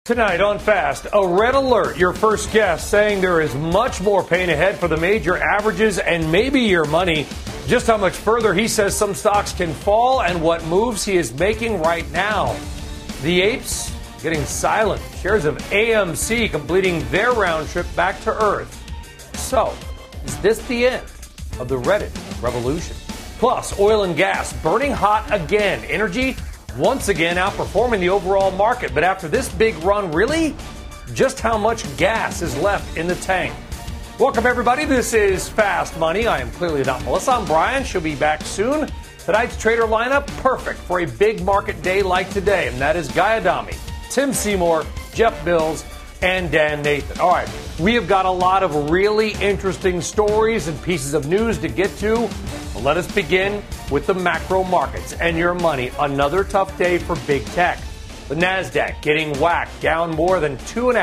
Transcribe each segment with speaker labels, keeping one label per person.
Speaker 1: Tonight on Fast, a red alert. Your first guest saying there is much more pain ahead for the major averages and maybe your money. Just how much further he says some stocks can fall and what moves he is making right now. The apes getting silent. Shares of AMC completing their round trip back to Earth. So, is this the end of the Reddit revolution? Plus, oil and gas burning hot again. Energy once again outperforming the overall market. But after this big run, really, just how much gas is left in the tank? Welcome, everybody. This is Fast Money. I am clearly not Melissa. I'm Brian. She'll be back soon. Tonight's trader lineup, perfect for a big market day like today. And that is Guy Adami, Tim Seymour, Jeff Bills, and Dan Nathan. All right, we have got a lot of really interesting stories and pieces of news to get to. Well, let us begin with the macro markets and your money. Another tough day for big tech. The NASDAQ getting whacked, down more than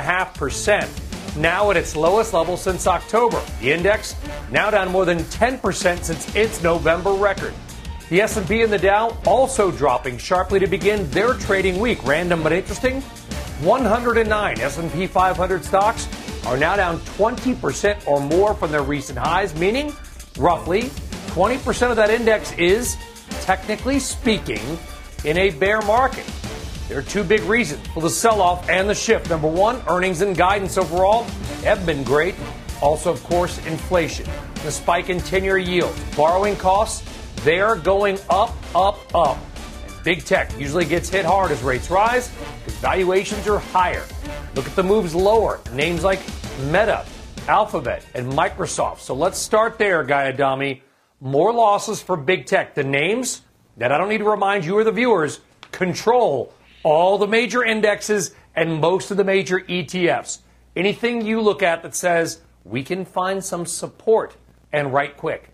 Speaker 1: 2.5%, now at its lowest level since October. The index now down more than 10% since its November record. The S&P and the Dow also dropping sharply to begin their trading week. Random but interesting, 109 S&P 500 stocks are now down 20% or more from their recent highs, meaning roughly 20% of that index is, technically speaking, in a bear market. There are two big reasons for the sell-off and the shift. Number one, earnings and guidance overall have been great. Also, of course, inflation, the spike in 10-year yields, borrowing costs, they are going up, up, up. And big tech usually gets hit hard as rates rise because valuations are higher. Look at the moves lower. Names like Meta, Alphabet, and Microsoft. So let's start there, Guy Adami. More losses for big tech. The names that I don't need to remind you or the viewers control all the major indexes and most of the major ETFs. Anything you look at that says we can find some support and right quick.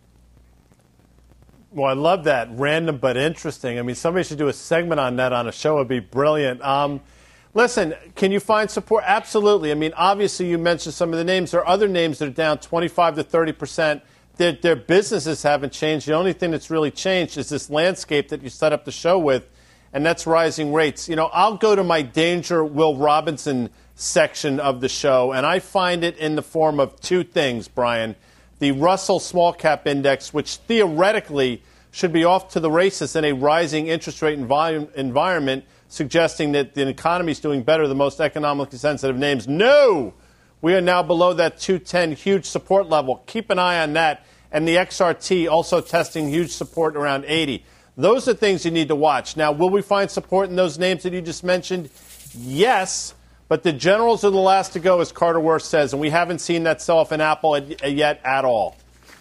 Speaker 2: Well, I love that. Random but interesting. I mean, somebody should do a segment on that on a show. It would be brilliant. Listen, can you find support? Absolutely. I mean, obviously, you mentioned some of the names. There are other names that are down 25 to 30%. Their businesses haven't changed. The only thing that's really changed is this landscape that you set up the show with, and that's rising rates. You know, I'll go to my Danger Will Robinson section of the show, and I find it in the form of two things, Brian. The Russell Small Cap Index, which theoretically should be off to the races in a rising interest rate environment, suggesting that the economy is doing better than most economically sensitive names. No! We are now below that 210 huge support level. Keep an eye on that. And the XRT also testing huge support around 80. Those are things you need to watch. Now, will we find support in those names that you just mentioned? Yes. But the generals are the last to go, as Carter Worth says. And we haven't seen that sell-off in Apple yet at all.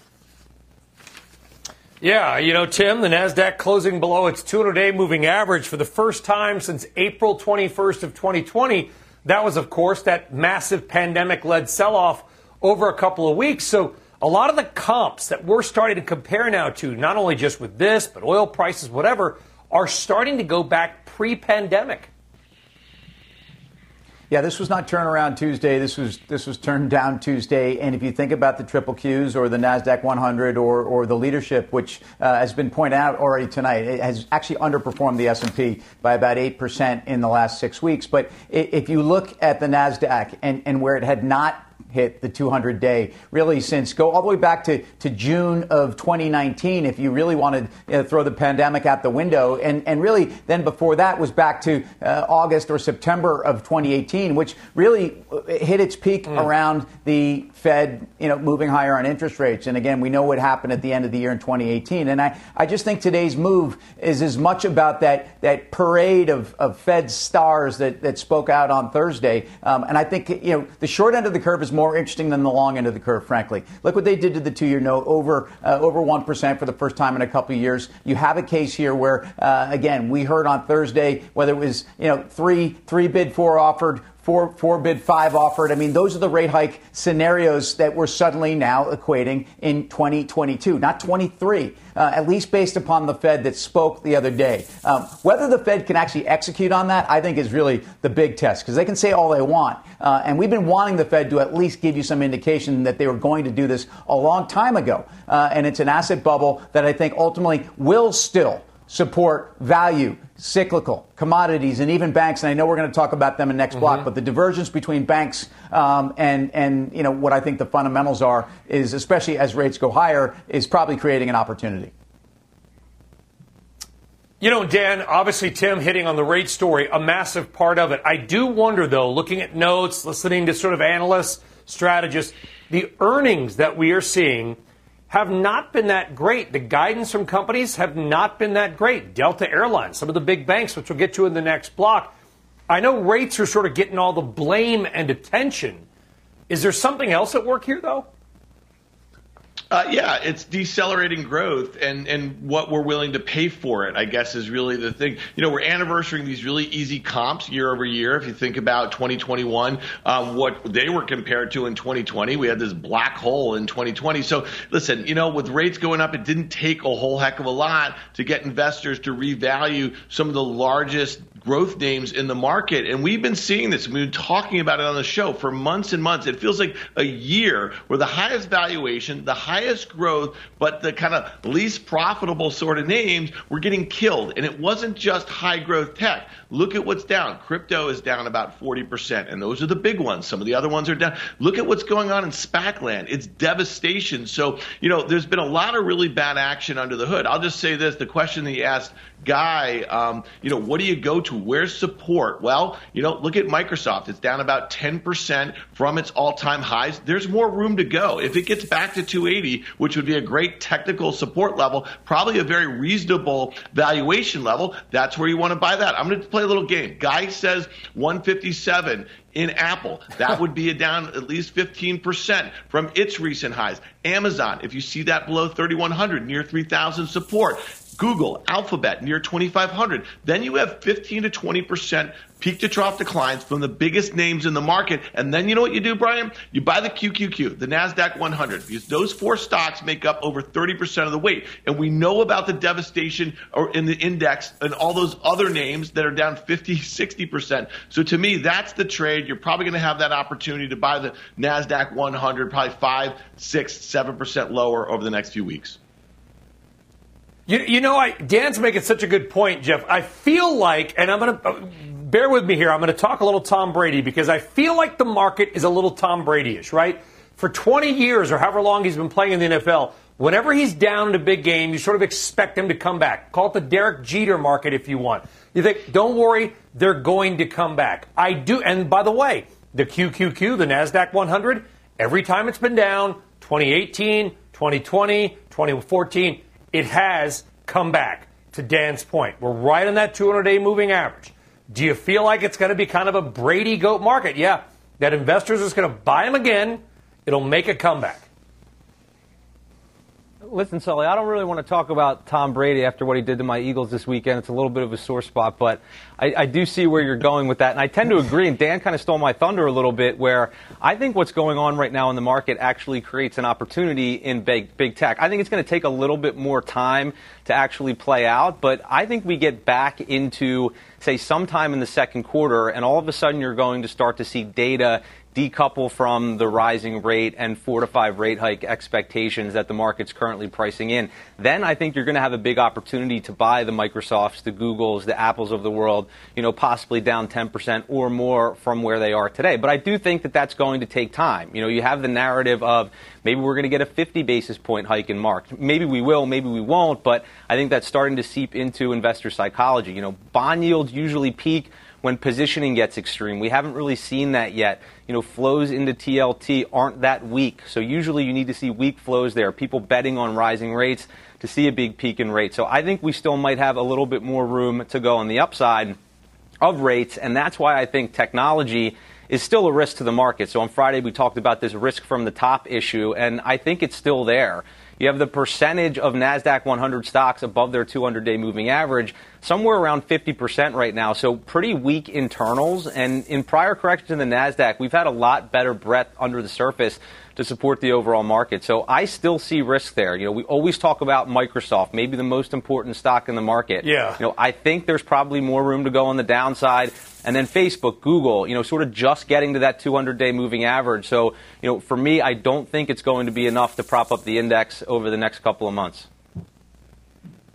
Speaker 1: Yeah, you know, Tim, the NASDAQ closing below its 200-day moving average for the first time since April 21st of 2020. That was, of course, that massive pandemic-led sell-off over a couple of weeks. So a lot of the comps that we're starting to compare now to, not only just with this, but oil prices, whatever, are starting to go back pre-pandemic.
Speaker 3: Yeah, this was not turnaround Tuesday. This was turn down Tuesday. And if you think about the triple Qs or the NASDAQ 100 or the leadership, which has been pointed out already tonight, it has actually underperformed the S&P by about 8% in the last 6 weeks. But if you look at the NASDAQ and where it had not hit the 200-day, really since go all the way back to June of 2019, if you really wanted to throw the pandemic out the window. And really then before that was back to August or September of 2018, which really hit its peak around the Fed, moving higher on interest rates. And again, we know what happened at the end of the year in 2018. And I just think today's move is as much about that parade of Fed stars that spoke out on Thursday. And I think, the short end of the curve is more interesting than the long end of the curve, frankly. Look what they did to the 2-year note, over 1% for the first time in a couple of years. You have a case here where, again, we heard on Thursday whether it was, three bid, four offered, four bid, five offered. I mean, those are the rate hike scenarios that we're suddenly now equating in 2022, not 23, at least based upon the Fed that spoke the other day. Whether the Fed can actually execute on that, I think, is really the big test, because they can say all they want. And we've been wanting the Fed to at least give you some indication that they were going to do this a long time ago. And it's an asset bubble that I think ultimately will still support, value, cyclical, commodities, and even banks. And I know we're going to talk about them in next block, but the divergence between banks and what I think the fundamentals are is, especially as rates go higher, is probably creating an opportunity.
Speaker 1: Dan, obviously Tim hitting on the rate story, a massive part of it. I do wonder, though, looking at notes, listening to sort of analysts, strategists, the earnings that we are seeing have not been that great. The guidance from companies have not been that great. Delta Airlines, some of the big banks, which we'll get to in the next block. I know rates are sort of getting all the blame and attention. Is there something else at work here, though?
Speaker 4: Yeah, it's decelerating growth, and what we're willing to pay for it, I guess, is really the thing. We're anniversarying these really easy comps year over year. If you think about 2021, what they were compared to in 2020, we had this black hole in 2020. So listen, with rates going up, it didn't take a whole heck of a lot to get investors to revalue some of the largest growth names in the market. And we've been seeing this. We've been talking about it on the show for months and months. It feels like a year where the highest valuation, the highest growth, but the kind of least profitable sort of names were getting killed. And it wasn't just high growth tech. Look at what's down. Crypto is down about 40%, and those are the big ones. Some of the other ones are down. Look at what's going on in SPAC land. It's devastation. So, there's been a lot of really bad action under the hood. I'll just say this. The question that you asked Guy, what do you go to? Where's support? Well, look at Microsoft. It's down about 10% from its all-time highs. There's more room to go. If it gets back to 280, which would be a great technical support level, probably a very reasonable valuation level, that's where you want to buy that. I'm going to play a little game. Guy says 157 in Apple. That would be down at least 15% from its recent highs. Amazon, if you see that below 3,100, near 3,000 support. Google, Alphabet, near 2,500. Then you have 15 to 20% peak to trough declines from the biggest names in the market. And then you know what you do, Brian? You buy the QQQ, the NASDAQ 100, because those four stocks make up over 30% of the weight. And we know about the devastation in the index and all those other names that are down 50, 60%. So to me, that's the trade. You're probably going to have that opportunity to buy the NASDAQ 100, probably 5, 6, 7% lower over the next few weeks.
Speaker 1: Dan's making such a good point, Jeff. I feel like, and I'm going to bear with me here, I'm going to talk a little Tom Brady because I feel like the market is a little Tom Brady-ish, right? For 20 years or however long he's been playing in the NFL, whenever he's down in a big game, you sort of expect him to come back. Call it the Derek Jeter market if you want. You think, don't worry, they're going to come back. I do. And by the way, the QQQ, the NASDAQ 100, every time it's been down, 2018, 2020, 2014, it has come back, to Dan's point. We're right on that 200-day moving average. Do you feel like it's going to be kind of a Brady goat market? Yeah, that investors are just going to buy him again. It'll make a comeback.
Speaker 5: Listen, Sully, I don't really want to talk about Tom Brady after what he did to my Eagles this weekend. It's a little bit of a sore spot, but I do see where you're going with that. And I tend to agree, and Dan kind of stole my thunder a little bit, where I think what's going on right now in the market actually creates an opportunity in big tech. I think it's going to take a little bit more time to actually play out, but I think we get back into, say, sometime in the second quarter, and all of a sudden you're going to start to see data decouple from the rising rate and 4 to 5 rate hike expectations that the market's currently pricing in. Then I think you're going to have a big opportunity to buy the Microsofts, the Googles, the Apples of the world, possibly down 10% or more from where they are today. But I do think that that's going to take time. You have the narrative of maybe we're going to get a 50 basis point hike in March. Maybe we will, maybe we won't, but I think that's starting to seep into investor psychology. Bond yields usually peak when positioning gets extreme. We haven't really seen that yet. Flows into TLT aren't that weak. So usually you need to see weak flows there. People betting on rising rates to see a big peak in rates. So I think we still might have a little bit more room to go on the upside of rates. And that's why I think technology is still a risk to the market. So on Friday, we talked about this risk from the top issue, and I think it's still there. You have the percentage of NASDAQ 100 stocks above their 200-day moving average, somewhere around 50% right now. So pretty weak internals. And in prior corrections in the NASDAQ, we've had a lot better breadth under the surface to support the overall market. So I still see risk there. We always talk about Microsoft, maybe the most important stock in the market.
Speaker 1: Yeah.
Speaker 5: I think there's probably more room to go on the downside. And then Facebook, Google, sort of just getting to that 200-day moving average. So, for me, I don't think it's going to be enough to prop up the index over the next couple of months.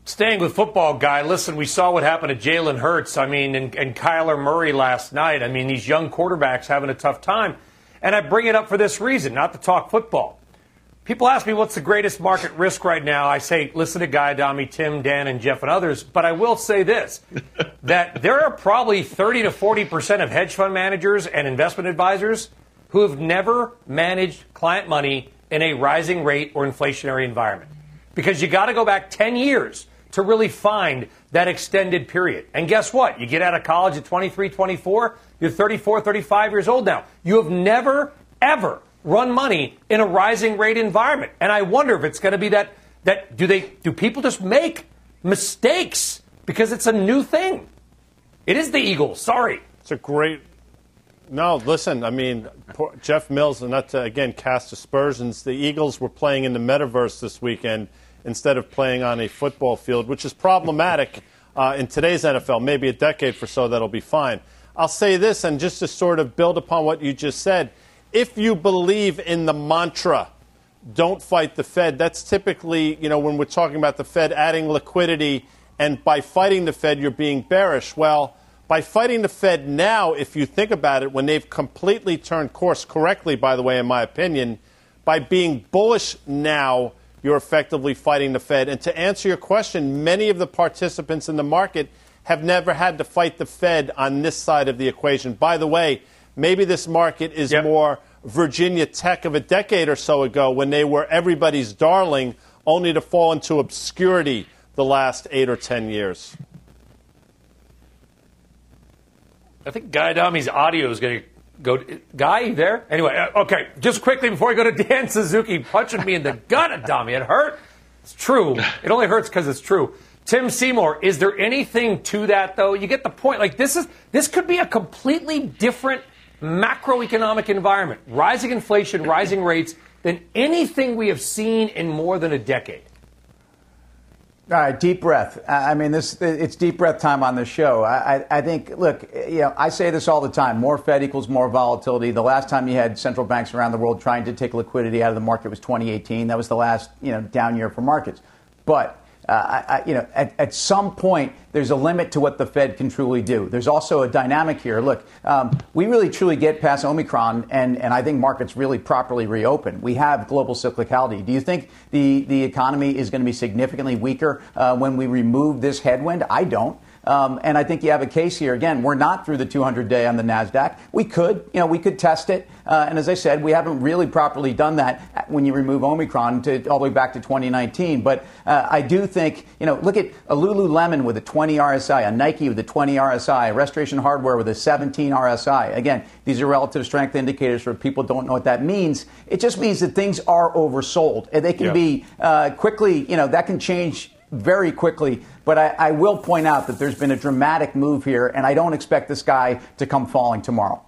Speaker 1: Staying with football, Guy, listen, we saw what happened to Jalen Hurts, and Kyler Murray last night. These young quarterbacks having a tough time. And I bring it up for this reason, not to talk football. People ask me what's the greatest market risk right now. I say, listen to Guy, Adami, Tim, Dan, and Jeff, and others. But I will say this, that there are probably 30 to 40% of hedge fund managers and investment advisors who have never managed client money in a rising rate or inflationary environment. Because you got to go back 10 years to really find that extended period. And guess what? You get out of college at 23, 24, you're 34, 35 years old now. You have never, ever run money in a rising rate environment. And I wonder if it's going to be that do people just make mistakes because it's a new thing? It is the Eagles. Sorry.
Speaker 2: It's a great... No, listen, Jeff Mills, and not to, again, cast aspersions, the Eagles were playing in the metaverse this weekend instead of playing on a football field, which is problematic in today's NFL. Maybe a decade or so, that'll be fine. I'll say this, and just to sort of build upon what you just said, if you believe in the mantra, don't fight the Fed, that's typically, when we're talking about the Fed adding liquidity, and by fighting the Fed, you're being bearish. Well, by fighting the Fed now, if you think about it, when they've completely turned course correctly, by the way, in my opinion, by being bullish now, you're effectively fighting the Fed. And to answer your question, many of the participants in the market have never had to fight the Fed on this side of the equation. By the way, maybe this market is more Virginia Tech of a decade or so ago when they were everybody's darling, only to fall into obscurity the last 8 or 10 years.
Speaker 1: I think Guy Adami's audio is going to go. Guy, you there? Anyway, okay, just quickly before we go to Dan Suzuki punching me in the gut, Adami. It hurt. It's true. It only hurts because it's true. Tim Seymour, is there anything to that, though? You get the point. This could be a completely different macroeconomic environment, rising inflation, rising rates, than anything we have seen in more than a decade.
Speaker 3: All right, deep breath. It's deep breath time on this show. I think, look, I say this all the time. More Fed equals more volatility. The last time you had central banks around the world trying to take liquidity out of the market was 2018. That was the last, down year for markets. But at some point, there's a limit to what the Fed can truly do. There's also a dynamic here. Look, we really truly get past Omicron, and I think markets really properly reopen. We have global cyclicality. Do you think the economy is going to be significantly weaker when we remove this headwind? I don't. And I think you have a case here. Again, we're not through the 200-day on the NASDAQ. We could test it. And as I said, we haven't really properly done that when you remove Omicron all the way back to 2019. But I do think, look at a Lululemon with a 20 RSI, a Nike with a 20 RSI, Restoration Hardware with a 17 RSI. Again, these are relative strength indicators for people who don't know what that means. It just means that things are oversold. And they can be quickly, that can change very quickly. But I will point out that there's been a dramatic move here, and I don't expect this guy to come falling tomorrow.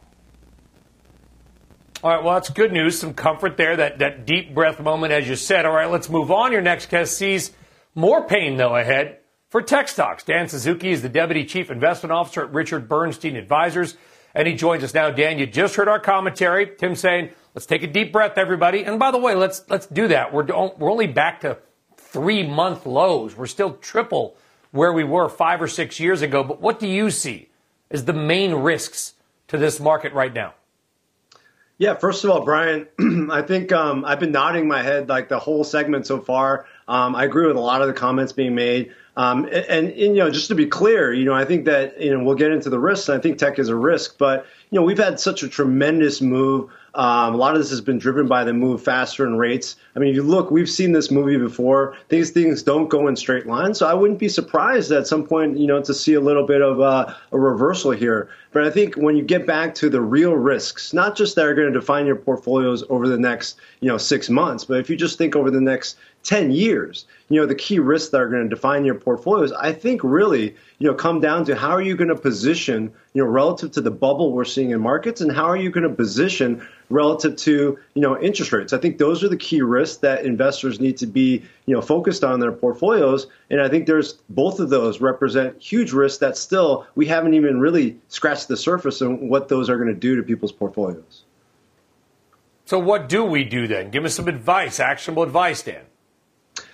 Speaker 1: All right, well, that's good news. Some comfort there, that deep breath moment, as you said. All right, let's move on. Your next guest sees more pain, though, ahead for tech stocks. Dan Suzuki is the Deputy Chief Investment Officer at Richard Bernstein Advisors, and he joins us now. Dan, you just heard our commentary. Tim saying, let's take a deep breath, everybody. And by the way, let's do that. We're only back to 3-month lows. We're still triple where we were 5 or 6 years ago. But what do you see as the main risks to this market right now?
Speaker 6: Yeah, first of all, Brian, I think I've been nodding my head like the whole segment so far. I agree with a lot of the comments being made. And just to be clear, I think that, we'll get into the risks. I think tech is a risk, but, we've had such a tremendous move. A lot of this has been driven by the move faster in rates. I mean, if you look, we've seen this movie before. These things don't go in straight lines. So I wouldn't be surprised at some point, to see a little bit of a reversal here. But I think when you get back to the real risks, not just that are going to define your portfolios over the next, 6 months, but if you just think over the next 10 years, the key risks that are going to define your portfolios, I think really, come down to how are you going to position, relative to the bubble we're seeing in markets, and how are you going to position relative to, interest rates. I think those are the key risks that investors need to be, focused on their portfolios. And I think there's both of those represent huge risks that still we haven't even really scratched the surface on what those are going to do to people's portfolios.
Speaker 1: So what do we do then? Give us some advice, actionable advice, Dan.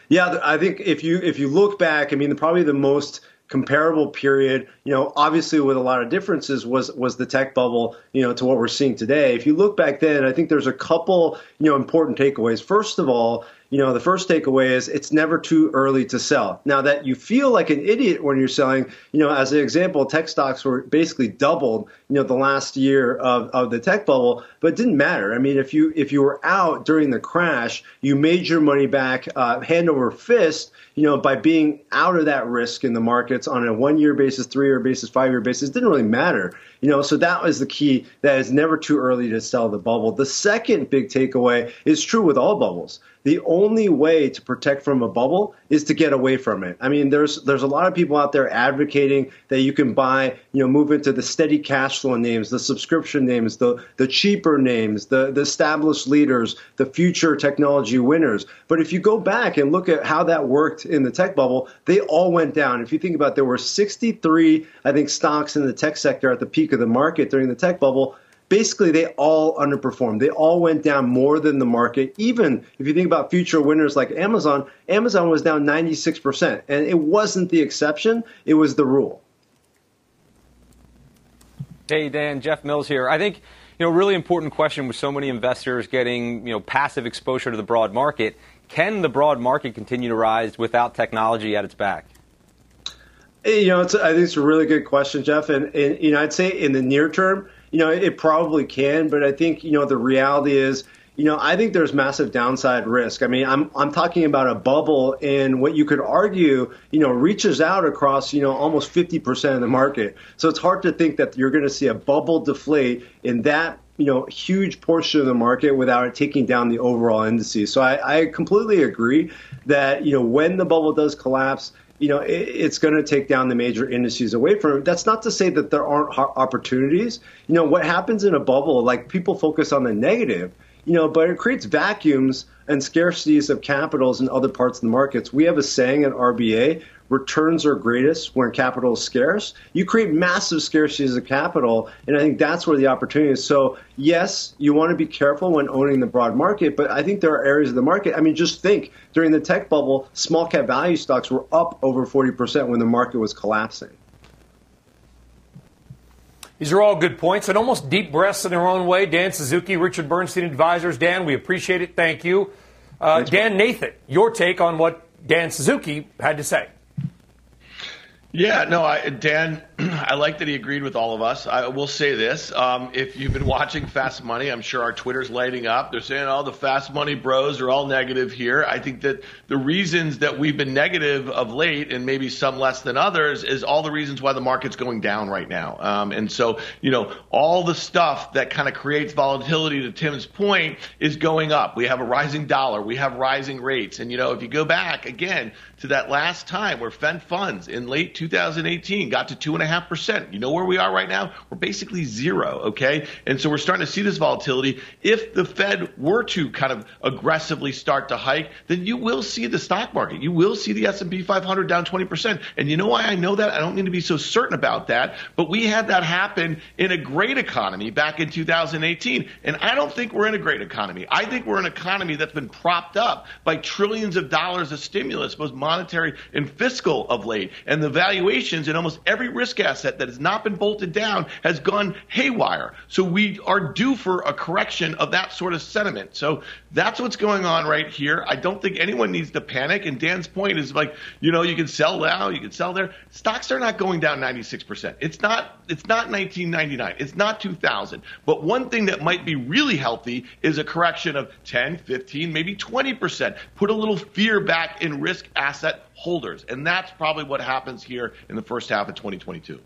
Speaker 6: Yeah, I think if you look back, I mean, probably the most comparable period, obviously with a lot of differences was the tech bubble, to what we're seeing today. If you look back then, I think there's a couple, important takeaways. First of all, the first takeaway is it's never too early to sell. Now that you feel like an idiot when you're selling, as an example, tech stocks were basically doubled, the last year of the tech bubble, but it didn't matter. I mean, if you were out during the crash, you made your money back hand over fist, by being out of that risk in the markets on a 1-year basis, 3-year basis, 5-year basis. It didn't really matter. So that was the key, that it's never too early to sell the bubble. The second big takeaway is true with all bubbles. The only way to protect from a bubble is to get away from it. I mean, there's a lot of people out there advocating that you can buy, move into the steady cash flow names, the subscription names, the cheaper names, the established leaders, the future technology winners. But if you go back and look at how that worked in the tech bubble, they all went down. If you think about it, there were 63, I think, stocks in the tech sector at the peak of the market during the tech bubble. Basically, they all underperformed. They all went down more than the market. Even if you think about future winners like Amazon, Amazon was down 96%. And it wasn't the exception. It was the rule.
Speaker 5: Hey, Dan, Jeff Mills here. I think, really important question with so many investors getting, passive exposure to the broad market. Can the broad market continue to rise without technology at its back?
Speaker 6: I think it's a really good question, Jeff. And I'd say in the near term, it probably can, but I think, the reality is, I think there's massive downside risk. I mean, I'm talking about a bubble in what you could argue, reaches out across, almost 50% of the market. So it's hard to think that you're going to see a bubble deflate in that, huge portion of the market without it taking down the overall indices. So I completely agree that, when the bubble does collapse, it's going to take down the major indices away from it. That's not to say that there aren't opportunities. What happens in a bubble, like people focus on the negative, but it creates vacuums and scarcities of capitals in other parts of the markets. We have a saying at RBA, returns are greatest when capital is scarce. You create massive scarcities of capital, and I think that's where the opportunity is. So, yes, you want to be careful when owning the broad market, but I think there are areas of the market. I mean, just think, during the tech bubble, small cap value stocks were up over 40% when the market was collapsing.
Speaker 1: These are all good points and almost deep breaths in their own way. Dan Suzuki, Richard Bernstein Advisors. Dan, we appreciate it. Thank you. Dan Nathan, your take on what Dan Suzuki had to say.
Speaker 4: Yeah, no, Dan, I like that he agreed with all of us. I will say this. If you've been watching Fast Money, I'm sure our Twitter's lighting up. They're saying, the Fast Money bros are all negative here. I think that the reasons that we've been negative of late, and maybe some less than others, is all the reasons why the market's going down right now. And so, all the stuff that kind of creates volatility, to Tim's point, is going up. We have a rising dollar. We have rising rates. And, if you go back, again, to that last time where Fed funds in late 2018 got to 2.5%. You know where we are right now? We're basically zero, okay? And so we're starting to see this volatility. If the Fed were to kind of aggressively start to hike, then you will see the stock market. You will see the S&P 500 down 20%. And you know why I know that? I don't need to be so certain about that, but we had that happen in a great economy back in 2018. And I don't think we're in a great economy. I think we're in an economy that's been propped up by trillions of dollars of stimulus, both monetary and fiscal of late. And the valuations in almost every risk asset that has not been bolted down has gone haywire. So we are due for a correction of that sort of sentiment. So that's what's going on right here. I don't think anyone needs to panic. And Dan's point is like, you can sell now, you can sell there. Stocks are not going down 96%. It's not 1999. It's not 2000. But one thing that might be really healthy is a correction of 10, 15, maybe 20%. Put a little fear back in risk asset holders. And that's probably what happens here in the first half of 2022.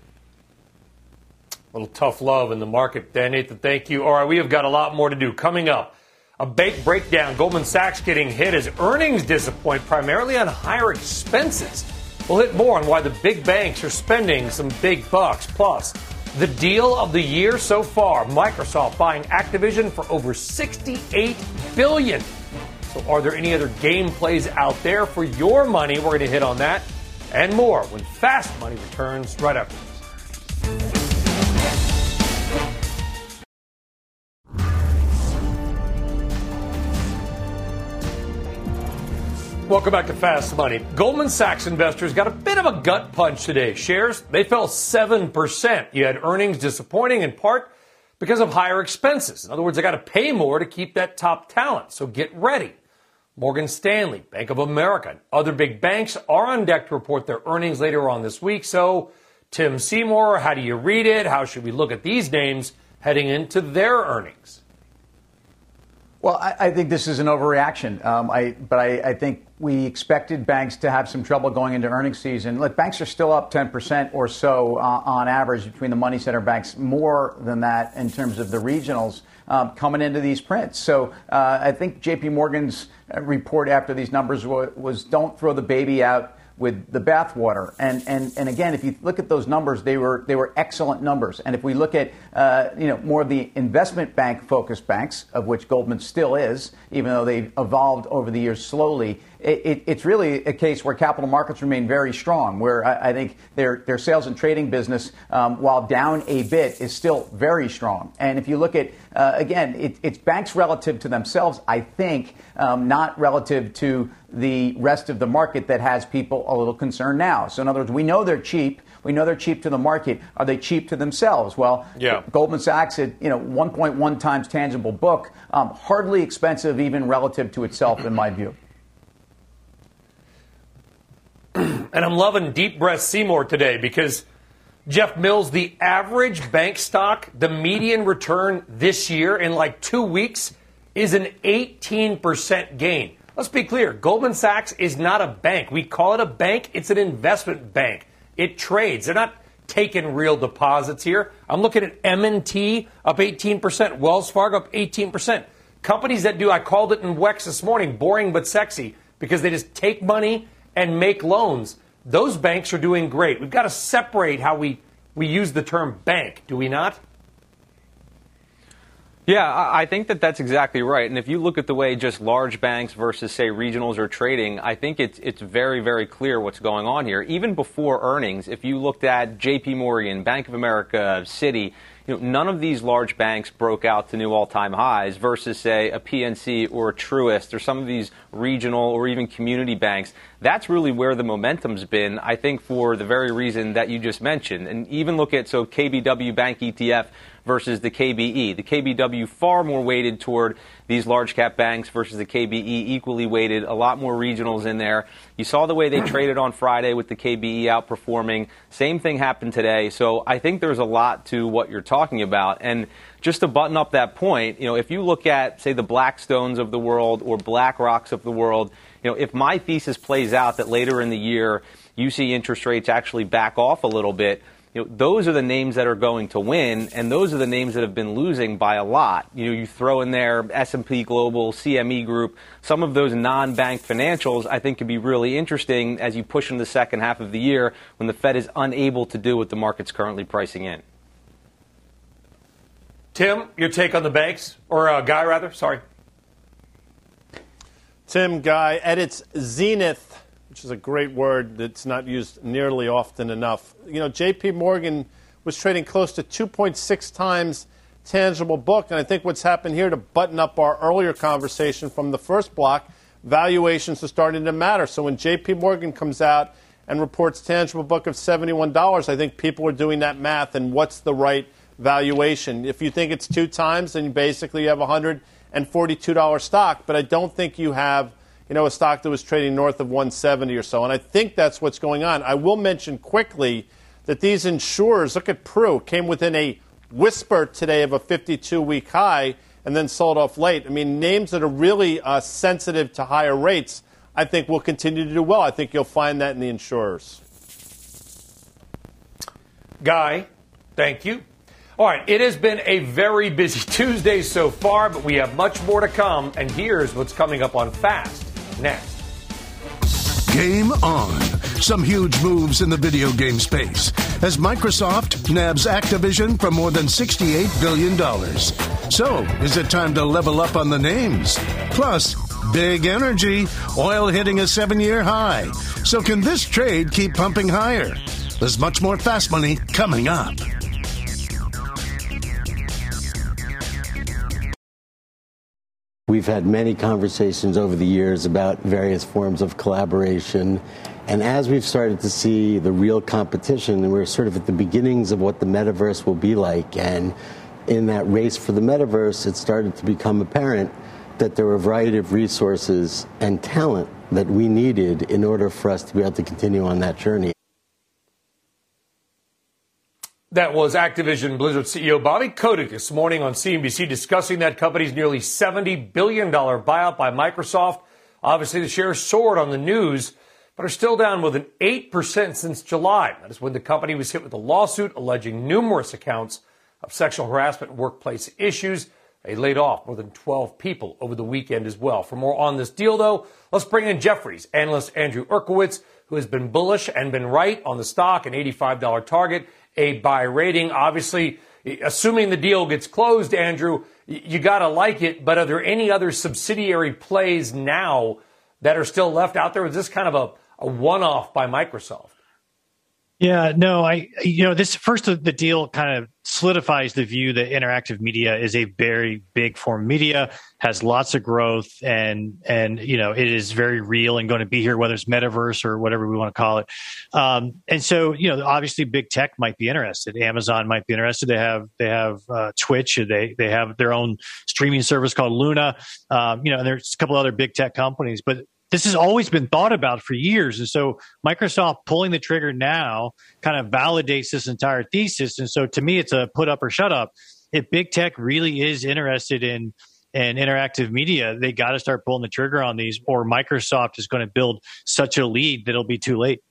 Speaker 1: A little tough love in the market. Dan Nathan, thank you. All right, we have got a lot more to do. Coming up, a big breakdown. Goldman Sachs getting hit as earnings disappoint primarily on higher expenses. We'll hit more on why the big banks are spending some big bucks. Plus, the deal of the year so far, Microsoft buying Activision for over $68 billion. So are there any other game plays out there for your money? We're going to hit on that and more when Fast Money returns right after this. Welcome back to Fast Money. Goldman Sachs investors got a bit of a gut punch today. Shares, they fell 7%. You had earnings disappointing in part because of higher expenses. In other words, they got to pay more to keep that top talent. So get ready. Morgan Stanley, Bank of America, and other big banks are on deck to report their earnings later on this week. So, Tim Seymour, how do you read it? How should we look at these names heading into their earnings?
Speaker 3: Well, I think this is an overreaction. But I think we expected banks to have some trouble going into earnings season. Look, banks are still up 10% or so on average between the money center banks, more than that in terms of the regionals coming into these prints. So I think J.P. Morgan's report after these numbers was don't throw the baby out with the bathwater. And again, if you look at those numbers, they were excellent numbers. And if we look at more of the investment bank focused banks, of which Goldman still is, even though they've evolved over the years slowly, it's really a case where capital markets remain very strong, where I think their sales and trading business, while down a bit, is still very strong. And if you look at, again, it's banks relative to themselves, I think, not relative to the rest of the market that has people a little concerned now. So in other words, we know they're cheap. We know they're cheap to the market. Are they cheap to themselves? Well, Goldman Sachs at 1.1 times tangible book, hardly expensive even relative to itself, in my view.
Speaker 1: And I'm loving Deep Breath Seymour today because, Jeff Mills, the average bank stock, the median return this year in like 2 weeks is an 18% gain. Let's be clear. Goldman Sachs is not a bank. We call it a bank. It's an investment bank. It trades. They're not taking real deposits here. I'm looking at M&T up 18%, Wells Fargo up 18%. Companies that do, I called it in WEX this morning, boring but sexy, because they just take money and make loans. Those banks are doing great. We've got to separate how we use the term bank, do we not?
Speaker 5: Yeah, I think that's exactly right. And if you look at the way just large banks versus, say, regionals are trading, I think it's very, very clear what's going on here. Even before earnings, if you looked at J.P. Morgan, Bank of America, Citi, none of these large banks broke out to new all-time highs versus, say, a PNC or a Truist or some of these regional or even community banks. That's really where the momentum's been, I think, for the very reason that you just mentioned. And even look at, KBW Bank ETF versus the KBE. The KBW far more weighted toward these large cap banks versus the KBE equally weighted, a lot more regionals in there. You saw the way they traded on Friday with the KBE outperforming. Same thing happened today. So I think there's a lot to what you're talking about. And just to button up that point, if you look at, say, the Blackstones of the world or BlackRocks of the world, if my thesis plays out that later in the year you see interest rates actually back off a little bit, those are the names that are going to win, and those are the names that have been losing by a lot. You throw in there S&P Global, CME Group, some of those non-bank financials I think could be really interesting as you push into the second half of the year when the Fed is unable to do what the market's currently pricing in.
Speaker 1: Tim, your take on the banks, or Guy rather, sorry.
Speaker 2: Tim, Guy, at its zenith, which is a great word that's not used nearly often enough. J.P. Morgan was trading close to 2.6 times tangible book, and I think what's happened here, to button up our earlier conversation from the first block, valuations are starting to matter. So when J.P. Morgan comes out and reports tangible book of $71, I think people are doing that math, and what's the right valuation? If you think it's 2 times, then basically you have a $142 stock, but I don't think you have a stock that was trading north of 170 or so. And I think that's what's going on. I will mention quickly that these insurers, look at Pru, came within a whisper today of a 52-week high and then sold off late. I mean, names that are really sensitive to higher rates, I think will continue to do well. I think you'll find that in the insurers.
Speaker 1: Guy, thank you. All right, it has been a very busy Tuesday so far, but we have much more to come. And here's what's coming up on Fast next.
Speaker 7: Game on. Some huge moves in the video game space as Microsoft nabs Activision for more than $68 billion. So, is it time to level up on the names? Plus, big energy, oil hitting a 7-year high. So can this trade keep pumping higher? There's much more Fast Money coming up.
Speaker 8: We've had many conversations over the years about various forms of collaboration. And as we've started to see the real competition, and we're sort of at the beginnings of what the metaverse will be like, and in that race for the metaverse, it started to become apparent that there were a variety of resources and talent that we needed in order for us to be able to continue on that journey.
Speaker 1: That was Activision Blizzard CEO Bobby Kotick this morning on CNBC discussing that company's nearly $70 billion buyout by Microsoft. Obviously, the shares soared on the news, but are still down more than 8% since July. That is when the company was hit with a lawsuit alleging numerous accounts of sexual harassment and workplace issues. They laid off more than 12 people over the weekend as well. For more on this deal, though, let's bring in Jefferies analyst Andrew Urkowitz, who has been bullish and been right on the stock, an $85 target, a buy rating. Obviously, assuming the deal gets closed, Andrew, you got to like it. But are there any other subsidiary plays now that are still left out there? Is this kind of a one-off by Microsoft?
Speaker 9: Yeah, no, this first the deal kind of solidifies the view that interactive media is a very big form of media, has lots of growth, and it is very real and going to be here, whether it's metaverse or whatever we want to call it. And so, obviously big tech might be interested. Amazon might be interested. They have Twitch. They have their own streaming service called Luna. And there's a couple other big tech companies, but this has always been thought about for years. And so Microsoft pulling the trigger now kind of validates this entire thesis. And so to me, it's a put up or shut up. If big tech really is interested in interactive media, they got to start pulling the trigger on these, or Microsoft is going to build such a lead that it'll be too late.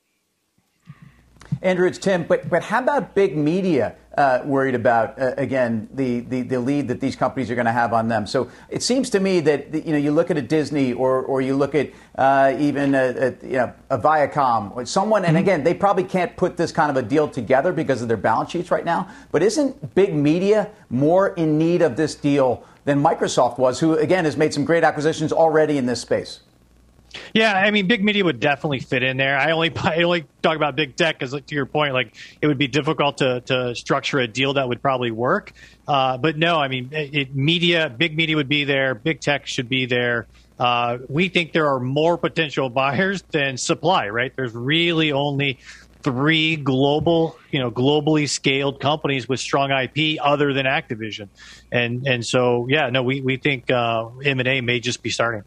Speaker 3: Andrew, it's Tim. But how about big media worried about, again, the lead that these companies are going to have on them? So it seems to me that, you look at a Disney or you look at even a Viacom or someone, and again, they probably can't put this kind of a deal together because of their balance sheets right now. But isn't big media more in need of this deal than Microsoft was, who, again, has made some great acquisitions already in this space?
Speaker 9: Yeah, I mean, big media would definitely fit in there. I only talk about big tech because, to your point, it would be difficult to structure a deal that would probably work. But no, I mean, big media would be there. Big tech should be there. We think there are more potential buyers than supply, right? There's really only 3 globally scaled companies with strong IP other than Activision. And so, yeah, no, we think M&A may just be starting.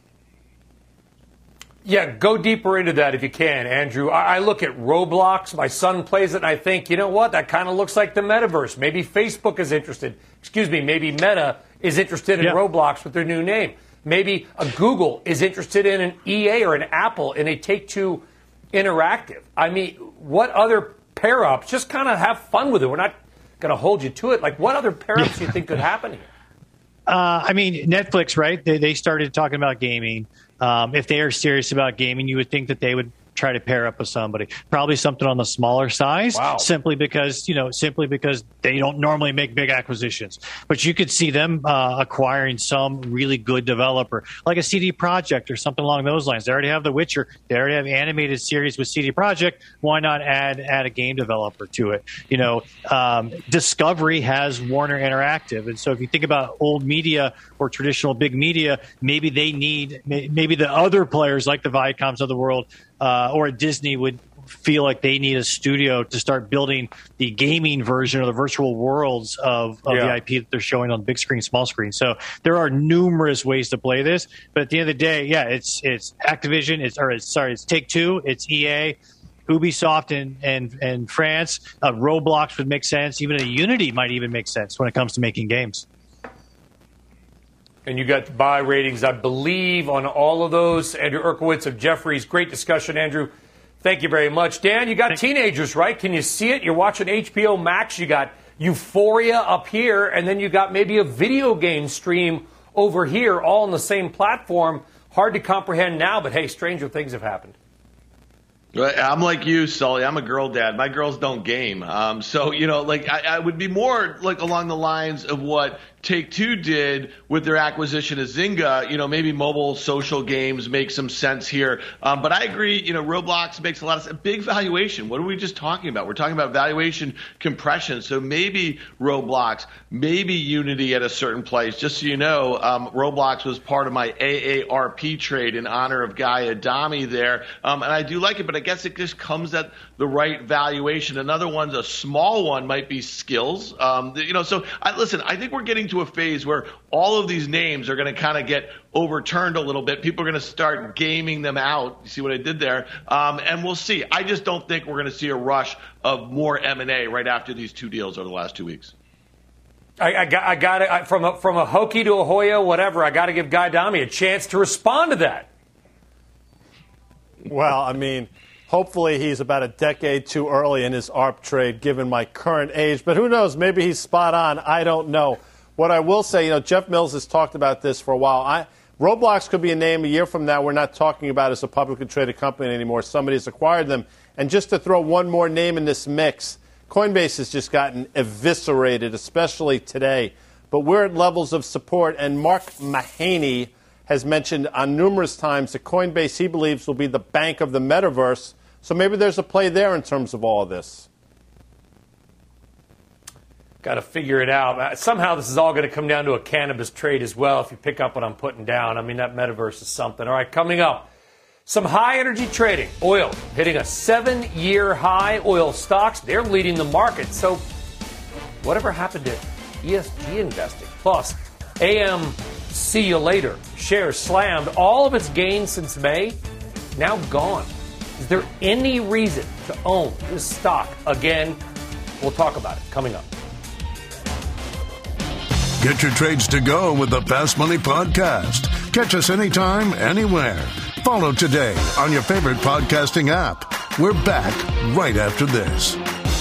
Speaker 1: Yeah, go deeper into that if you can, Andrew. I look at Roblox. My son plays it, and I think, you know what? That kind of looks like the metaverse. Maybe Facebook is interested. Maybe Meta is interested in Roblox with their new name. Maybe a Google is interested in an EA or an Apple in a Take-Two Interactive. I mean, what other pair-ups? Just kind of have fun with it. We're not going to hold you to it. What other pair-ups do you think could happen here?
Speaker 9: I mean, Netflix, right? They started talking about gaming. If they are serious about gaming, you would think that they would try to pair up with somebody, probably something on the smaller size, simply because they don't normally make big acquisitions. But you could see them acquiring some really good developer, like a CD Projekt or something along those lines. They already have The Witcher. They already have animated series with CD Projekt. Why not add a game developer to it? Discovery has Warner Interactive, and so if you think about old media or traditional big media, maybe the other players like the Viacoms of the world. Or a Disney would feel like they need a studio to start building the gaming version of the virtual worlds of the IP that they're showing on big screen, small screen. So there are numerous ways to play this. But at the end of the day, it's Activision, it's Take-Two, it's EA, Ubisoft in France. Roblox would make sense. Even a Unity might even make sense when it comes to making games.
Speaker 1: And you got buy ratings, I believe, on all of those. Andrew Urkowitz of Jefferies. Great discussion, Andrew. Thank you very much. Dan, you got teenagers, right? Can you see it? You're watching HBO Max. You got Euphoria up here, and then you got maybe a video game stream over here, all on the same platform. Hard to comprehend now, but hey, stranger things have happened.
Speaker 4: I'm like you, Sully. I'm a girl dad. My girls don't game. So, I would be more like along the lines of what Take-Two did with their acquisition of Zynga. Maybe mobile social games make some sense here. But I agree, Roblox makes a lot of sense. Big valuation. What are we just talking about? We're talking about valuation compression. So maybe Roblox, maybe Unity at a certain place. Just so you know, Roblox was part of my AARP trade in honor of Guy Adami there. And I do like it, but I guess it just comes at the right valuation. Another one's a small one, might be Skills. So I think we're getting to a phase where all of these names are going to kind of get overturned a little bit. People are going to start gaming them out. You see what I did there? And we'll see. I just don't think we're going to see a rush of more M&A right after these two deals over the last 2 weeks.
Speaker 1: I got it from a Hokie to a Hoya, whatever. I got to give Guy Adami a chance to respond to that.
Speaker 2: Well, I mean, hopefully he's about a decade too early in his ARP trade, given my current age. But who knows? Maybe he's spot on. I don't know. What I will say, Jeff Mills has talked about this for a while. Roblox could be a name a year from now we're not talking about as a publicly traded company anymore. Somebody's acquired them. And just to throw one more name in this mix, Coinbase has just gotten eviscerated, especially today. But we're at levels of support, and Mark Mahaney has mentioned on numerous times that Coinbase, he believes, will be the bank of the metaverse. So maybe there's a play there in terms of all of this.
Speaker 1: Got to figure it out. Somehow this is all going to come down to a cannabis trade as well, if you pick up what I'm putting down. I mean, that metaverse is something. All right, coming up, some high-energy trading. Oil hitting a 7-year high. Oil stocks, they're leading the market. So whatever happened to ESG investing? Plus, AM, see you later. Shares slammed. All of its gains since May, now gone. Is there any reason to own this stock again? We'll talk about it coming up.
Speaker 7: Get your trades to go with the Fast Money Podcast. Catch us anytime, anywhere. Follow today on your favorite podcasting app. We're back right after this.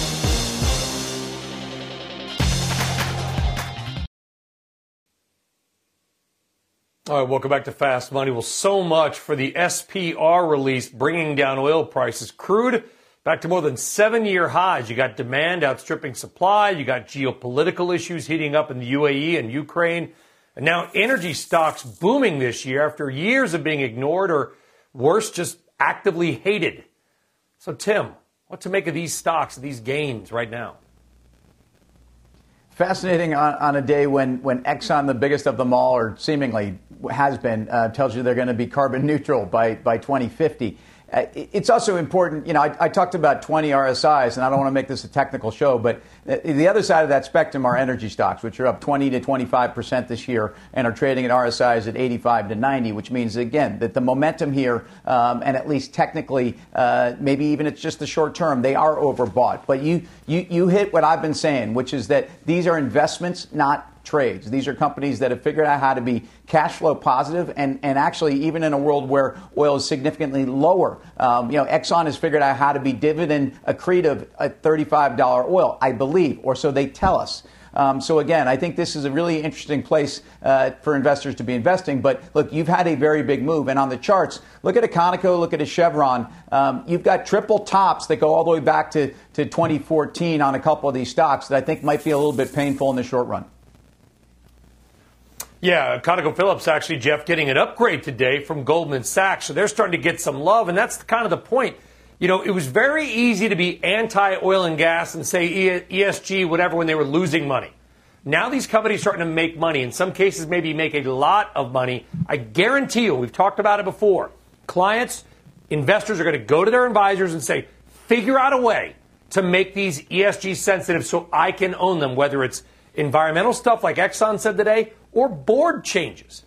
Speaker 1: All right, welcome back to Fast Money. Well, so much for the SPR release bringing down oil prices. Crude back to more than 7-year highs. You got demand outstripping supply. You got geopolitical issues heating up in the UAE and Ukraine. And now energy stocks booming this year after years of being ignored or, worse, just actively hated. So, Tim, what to make of these stocks, these gains right now?
Speaker 3: Fascinating on a day when Exxon, the biggest of them all, or seemingly has been, tells you they're going to be carbon neutral by 2050. It's also important, I talked about 20 RSIs, and I don't want to make this a technical show, but the other side of that spectrum are energy stocks, which are up 20 to 25% this year and are trading at RSIs at 85 to 90, which means, again, that the momentum here, and at least technically, maybe even it's just the short term, they are overbought. But you hit what I've been saying, which is that these are investments, not trades. These are companies that have figured out how to be cash flow positive, and actually, even in a world where oil is significantly lower, Exxon has figured out how to be dividend accretive at $35 oil, I believe, or so they tell us. So again, I think this is a really interesting place for investors to be investing. But look, you've had a very big move, and on the charts, look at a Conoco, look at a Chevron. You've got triple tops that go all the way back to 2014 on a couple of these stocks that I think might be a little bit painful in the short run.
Speaker 1: Yeah, ConocoPhillips actually, Jeff, getting an upgrade today from Goldman Sachs. So they're starting to get some love, and that's kind of the point. It was very easy to be anti-oil and gas and say ESG, whatever, when they were losing money. Now these companies are starting to make money. In some cases, maybe make a lot of money. I guarantee you, we've talked about it before, clients, investors are going to go to their advisors and say, figure out a way to make these ESG sensitive so I can own them, whether it's environmental stuff like Exxon said today, or board changes.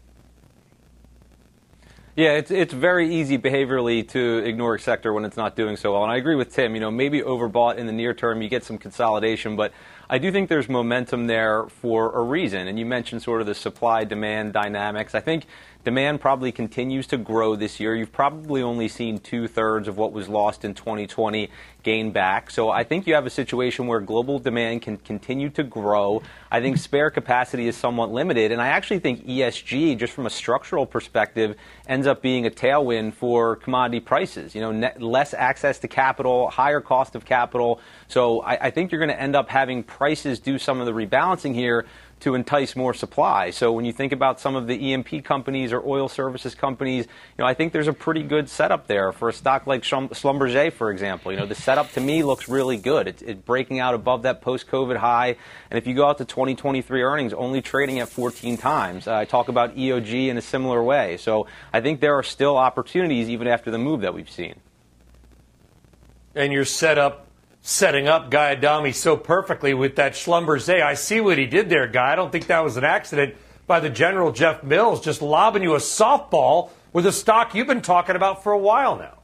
Speaker 5: Yeah, it's very easy behaviorally to ignore a sector when it's not doing so well. And I agree with Tim, maybe overbought in the near term, you get some consolidation, but I do think there's momentum there for a reason. And you mentioned sort of the supply-demand dynamics. I think demand probably continues to grow this year. You've probably only seen 2/3 of what was lost in 2020 gain back. So I think you have a situation where global demand can continue to grow. I think spare capacity is somewhat limited. And I actually think ESG, just from a structural perspective, ends up being a tailwind for commodity prices. Less access to capital, higher cost of capital. So I think you're going to end up having prices do some of the rebalancing here to entice more supply. So when you think about some of the E&P companies or oil services companies, I think there's a pretty good setup there for a stock like Schlumberger, for example. The setup to me looks really good. It's breaking out above that post-COVID high. And if you go out to 2023 earnings, only trading at 14 times. I talk about EOG in a similar way. So I think there are still opportunities even after the move that we've seen.
Speaker 1: And you're setting up Guy Adami so perfectly with that Schlumberger. I see what he did there, Guy. I don't think that was an accident by the General Jeff Mills, just lobbing you a softball with a stock you've been talking about for a while now.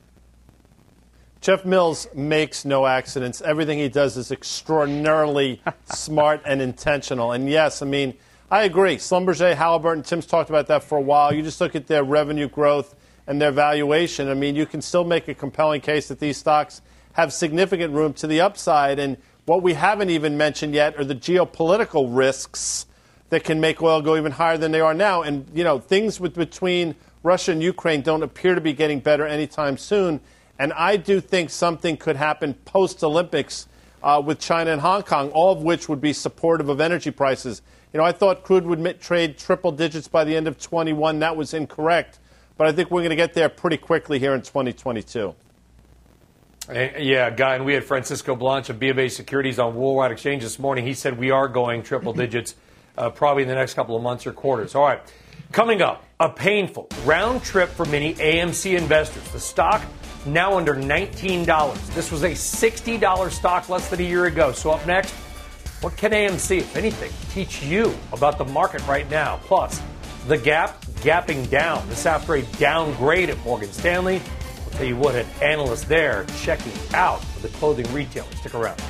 Speaker 2: Jeff Mills makes no accidents. Everything he does is extraordinarily smart and intentional. And yes, I agree. Schlumberger, Halliburton, Tim's talked about that for a while. You just look at their revenue growth and their valuation. You can still make a compelling case that these stocks have significant room to the upside. And what we haven't even mentioned yet are the geopolitical risks that can make oil go even higher than they are now. And, things between Russia and Ukraine don't appear to be getting better anytime soon. And I do think something could happen post-Olympics with China and Hong Kong, all of which would be supportive of energy prices. I thought crude would trade triple digits by the end of 21. That was incorrect. But I think we're going to get there pretty quickly here in 2022.
Speaker 1: Yeah, Guy, and we had Francisco Blanch of BofA Securities on Worldwide Exchange this morning. He said we are going triple digits probably in the next couple of months or quarters. All right, coming up, a painful round trip for many AMC investors. The stock now under $19. This was a $60 stock less than a year ago. So up next, what can AMC, if anything, teach you about the market right now? Plus, the gap gapping down. This after a downgrade at Morgan Stanley. I'll tell you what, an analyst there checking out for the clothing retailer. Stick around.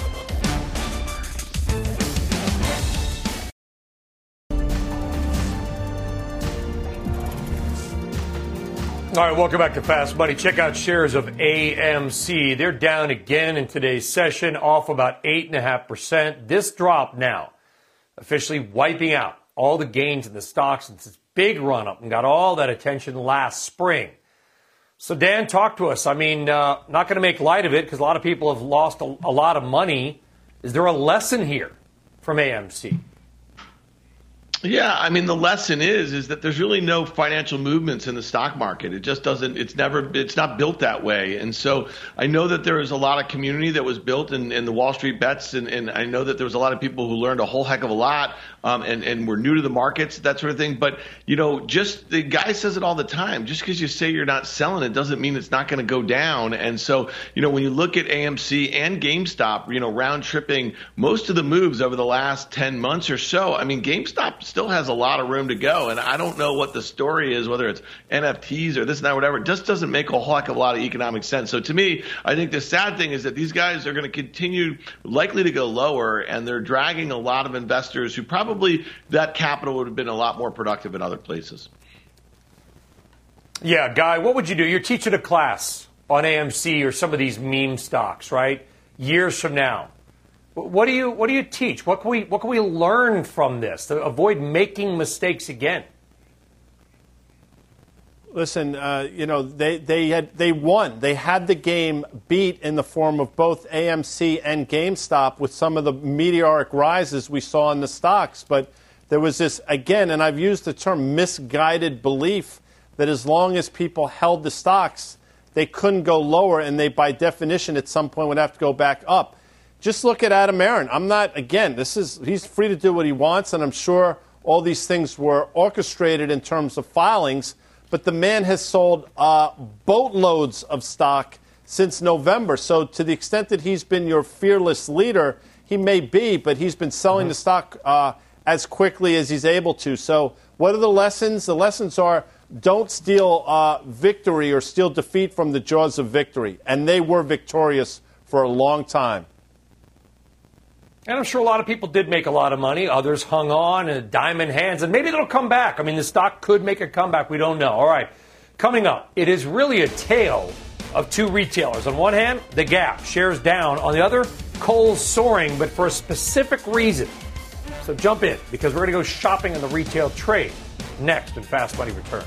Speaker 1: All right, welcome back to Fast Money. Check out shares of AMC. They're down again in today's session, off about 8.5%. This drop now officially wiping out all the gains in the stock since its big run-up and got all that attention last spring. So, Dan, talk to us. Not going to make light of it because a lot of people have lost a lot of money. Is there a lesson here from AMC?
Speaker 4: Yeah, the lesson is that there's really no financial movements in the stock market. It just doesn't, it's not built that way. And so I know that there is a lot of community that was built in the Wall Street bets. And I know that there was a lot of people who learned a whole heck of a lot and were new to the markets, that sort of thing. But, just the guy says it all the time. Just because you say you're not selling it doesn't mean it's not going to go down. And so, when you look at AMC and GameStop, round tripping most of the moves over the last 10 months or so, GameStop still has a lot of room to go. And I don't know what the story is, whether it's NFTs or this and that, whatever. It just doesn't make a whole heck of a lot of economic sense. So to me, I think the sad thing is that these guys are going to continue likely to go lower, and they're dragging a lot of investors who probably that capital would have been a lot more productive in other places.
Speaker 1: Yeah, Guy, what would you do? You're teaching a class on AMC or some of these meme stocks, right? Years from now. What do you teach? What can we learn from this to avoid making mistakes again?
Speaker 2: Listen, they won. They had the game beat in the form of both AMC and GameStop with some of the meteoric rises we saw in the stocks. But there was this, again, and I've used the term misguided belief that as long as people held the stocks, they couldn't go lower, and they, by definition, at some point would have to go back up. Just look at Adam Aron. He's free to do what he wants, and I'm sure all these things were orchestrated in terms of filings, but the man has sold boatloads of stock since November. So to the extent that he's been your fearless leader, he may be, but he's been selling the stock as quickly as he's able to. So what are the lessons? The lessons are don't steal victory or steal defeat from the jaws of victory. And they were victorious for a long time.
Speaker 1: And I'm sure a lot of people did make a lot of money. Others hung on and diamond hands, and maybe it'll come back. I mean, the stock could make a comeback. We don't know. All right, coming up, it is really a tale of two retailers. On one hand, the Gap, shares down. On the other, Kohl's soaring, but for a specific reason. So jump in, because we're going to go shopping in the retail trade next when Fast Money returns.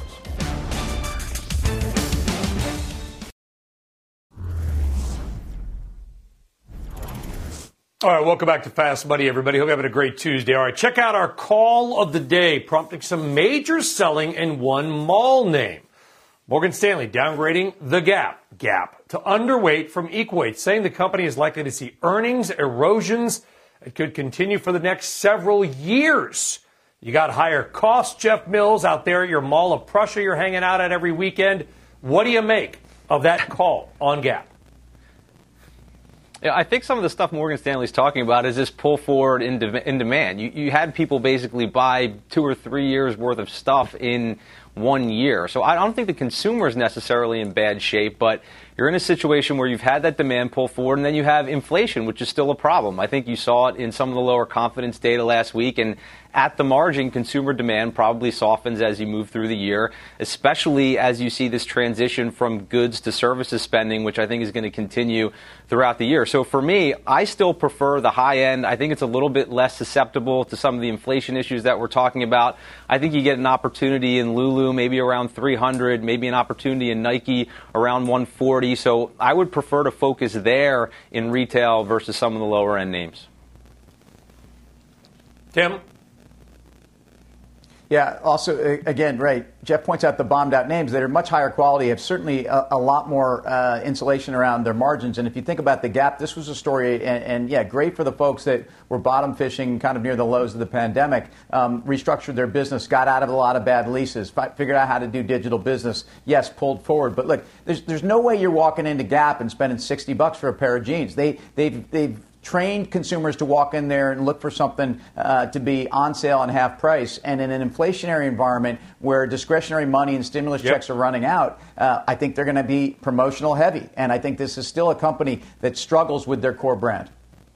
Speaker 1: All right, welcome back to Fast Money, everybody. Hope you're having a great Tuesday. All right, check out our call of the day, prompting some major selling in one mall name. Morgan Stanley downgrading the Gap to underweight from equal-weight, saying the company is likely to see earnings erosions that could continue for the next several years. You got higher costs, Jeff Mills, out there at your Mall of Prussia you're hanging out at every weekend. What do you make of that call on Gap?
Speaker 5: Yeah, I think some of the stuff Morgan Stanley's talking about is this pull forward in demand. You had people basically buy 2 or 3 years worth of stuff in 1 year. So I don't think the consumer is necessarily in bad shape, but you're in a situation where you've had that demand pull forward, and then you have inflation, which is still a problem. I think you saw it in some of the lower confidence data last week, and at the margin, consumer demand probably softens as you move through the year, especially as you see this transition from goods to services spending, which I think is going to continue throughout the year. So for me, I still prefer the high end. I think it's a little bit less susceptible to some of the inflation issues that we're talking about. I think you get an opportunity in Lulu, maybe around 300, maybe an opportunity in Nike around 140. So I would prefer to focus there in retail versus some of the lower end names.
Speaker 1: Tim?
Speaker 3: Yeah, also, again, right, Jeff points out the bombed out names that are much higher quality, have certainly a lot more insulation around their margins. And if you think about the Gap, this was a story, and yeah, great for the folks that were bottom fishing kind of near the lows of the pandemic, restructured their business, got out of a lot of bad leases, figured out how to do digital business, yes, pulled forward. But look, there's no way you're walking into Gap and spending $60 for a pair of jeans. They've trained consumers to walk in there and look for something to be on sale and half price. And in an inflationary environment where discretionary money and stimulus checks are running out, I think they're going to be promotional heavy. And I think this is still a company that struggles with their core brand.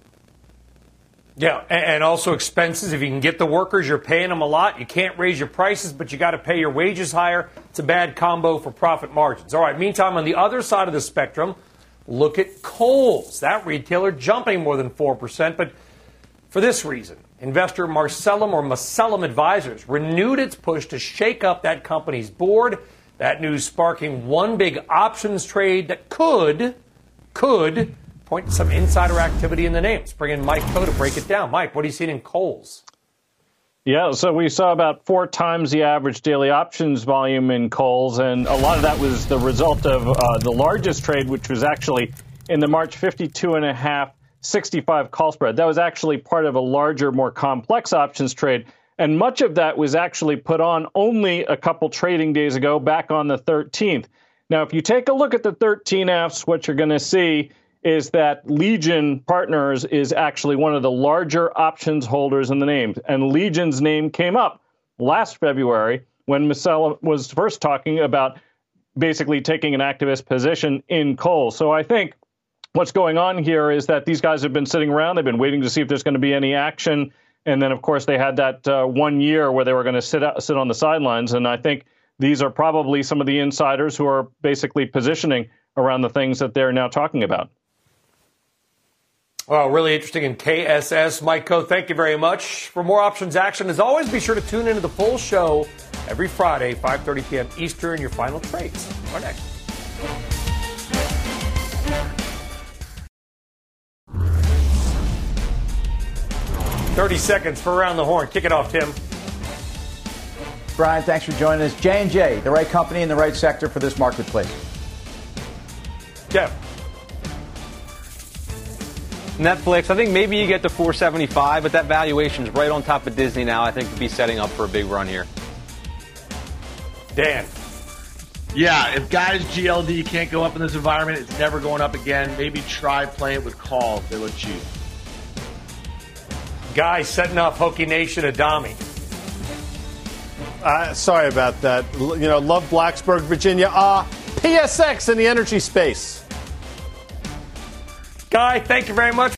Speaker 1: Yeah, and also expenses. If you can get the workers, you're paying them a lot. You can't raise your prices, but you got to pay your wages higher. It's a bad combo for profit margins. All right, meantime, on the other side of the spectrum, look at Kohl's, that retailer jumping more than 4%, but for this reason. Investor Marcellum Advisors renewed its push to shake up that company's board. That news sparking one big options trade that could point to some insider activity in the name. Let's bring in Mike Coe to break it down. Mike, what are you seeing in Kohl's?
Speaker 10: Yeah, so we saw about 4 times the average daily options volume in Kohl's, and a lot of that was the result of the largest trade, which was actually in the March 52.5 65 call spread. That was actually part of a larger, more complex options trade, and much of that was actually put on only a couple trading days ago, back on the 13th. Now, if you take a look at the 13Fs, what you're going to see is that Legion Partners is actually one of the larger options holders in the name. And Legion's name came up last February when Marcellum was first talking about basically taking an activist position in Kohl's. So I think what's going on here is that these guys have been sitting around. They've been waiting to see if there's going to be any action. And then, of course, they had that 1 year where they were going to sit on the sidelines. And I think these are probably some of the insiders who are basically positioning around the things that they're now talking about.
Speaker 1: Well, really interesting in KSS. Mike Coe, thank you very much. For more options action, as always, be sure to tune into the full show every Friday, 5:30 p.m. Eastern, your final trades. Our next. "30 seconds for Around the Horn." Kick it off, Tim.
Speaker 3: Brian, thanks for joining us. J&J, the right company in the right sector for this marketplace.
Speaker 1: Jeff.
Speaker 5: Netflix, I think maybe you get to $475, but that valuation's right on top of Disney now. I think could be setting up for a big run here.
Speaker 1: Dan.
Speaker 4: Yeah, if guys GLD can't go up in this environment, it's never going up again. Maybe try playing it with call if they look cheap.
Speaker 1: Guy setting off Hokie Nation Adami.
Speaker 2: Sorry about that. Love Blacksburg, Virginia. PSX in the energy space.
Speaker 1: Guy, thank you very much.